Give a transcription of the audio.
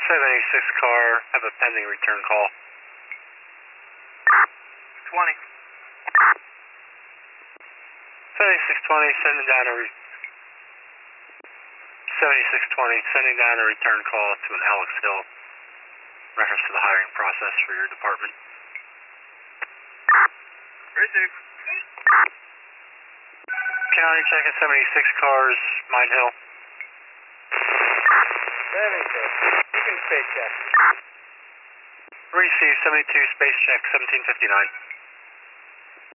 786 car, have a pending return call. 20. 7620, sending down a 7620, sending down a return call to an Alex Hill. Reference to the hiring process for your department. Received. County checking 76 cars, Mine Hill. 76. You can space check. Receive 72 space check 1759.